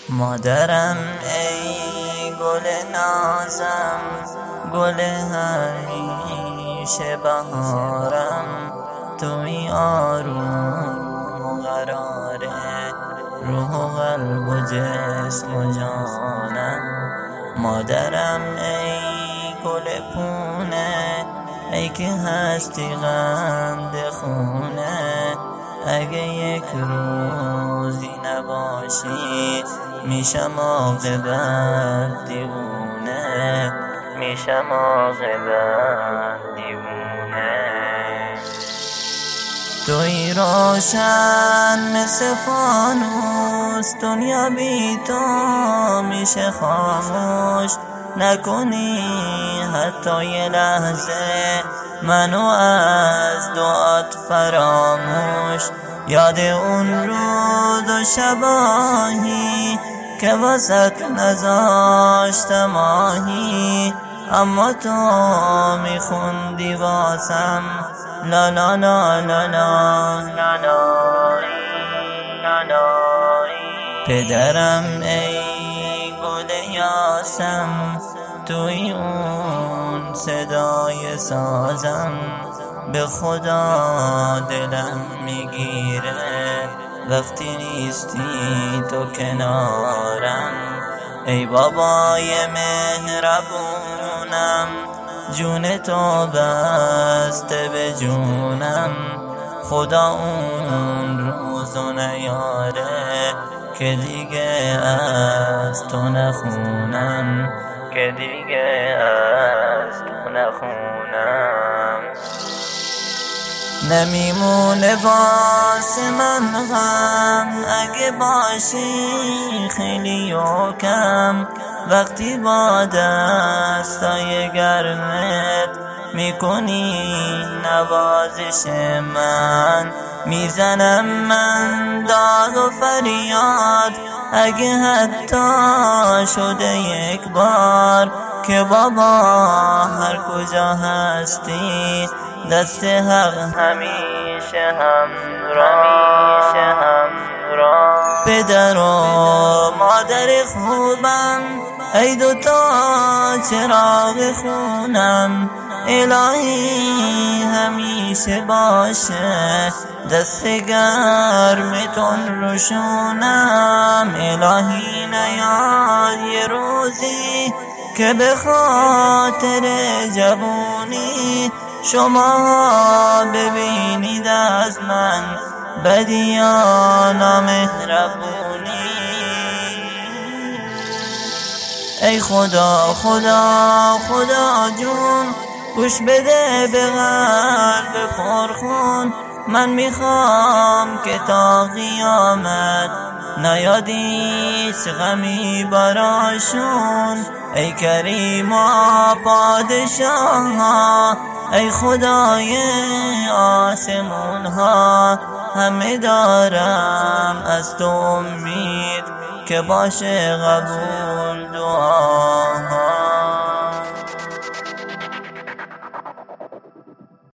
مادرم ای گل نازم، گل همیشه بهارم، توی آروم و قراره روح و قلب و جسم و جانم. مادرم ای گل پونه، ای که هستی قند خونه، اگه یک روزی نباشی میشم عاقبت دیوونه، میشم عاقبت دیوونه. توی روشن مثل فانوس، دنیا بی تو میشه خاموش، نکنی حتی یه لحظه منو از دعات فراموش. یاد اون روز و شباهی که واسط نذاشتم آهی، اما تو میخوندی واسم لا لا لا لا لا لا لا. پدرم ای گل یاسم، توی اون صدای سازم، به خدا دلم میگیره وقتی نیستی تو کنارم. ای بابای مهربونم، جون تو بسته به جونم، خدا اون روزو نیاره که دیگه از تو نخونم، که دیگه از تو نخونم. نمیمونه واسه من غم اگه باشی خیلی و کم، وقتی با دستای گرمت میکنی نوازش من، میزنم من داد و فریاد اگه حتی شده یک بار که بابا هر کجا هستی دست حق همیشه همراه. پدر و مادر خوبم، ای دوتا چراغ خونم، الهی همیشه باشه دست گرمتون روشونم. الهی نیاد یه روزی که به خاطر جوونی شما ببینید از من بدی یا نامهربونی. ای خدا خدا خدا جون، گوش بده به قلب پرخون، من میخوام که تا قیامت نیاد هیچ غمی براشون. ای کریم و پادشاه، ای خدای آسمون ها، همه دارم از تو امید که باشه قبول دعا.